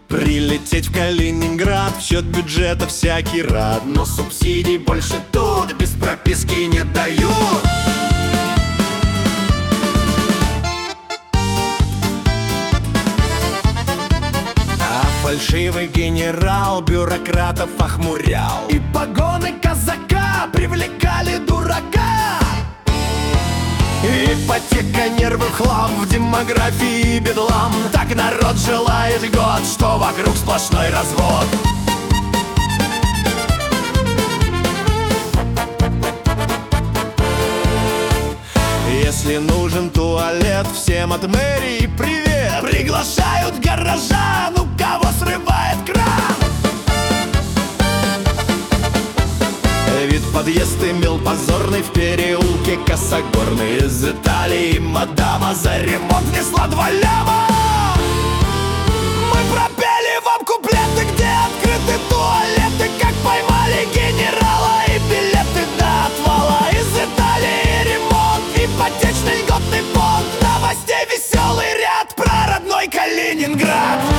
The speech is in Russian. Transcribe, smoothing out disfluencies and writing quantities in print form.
Прилететь в Калининград в счет бюджета всякий рад, но субсидий больше тут без прописки не дают. А фальшивый генерал бюрократов охмурял, и погоны казака привлекали дурака. Ипотека, нервы, хлам, в демографии бедлам. Так народ желает год, что вокруг сплошной развод. Если нужен туалет, всем от мэрии привет. Приглашают горожан, у кого срывает кран. Вид подъезд имел позорный в переулке Косогорный. Из Италии мадама за ремонт внесла 2 ляма. Мы пропели вам куплеты, где открыты туалеты, как поймали генерала и билеты до отвала. Из Италии ремонт, ипотечный льготный фонд, новостей веселый ряд про родной Калининград.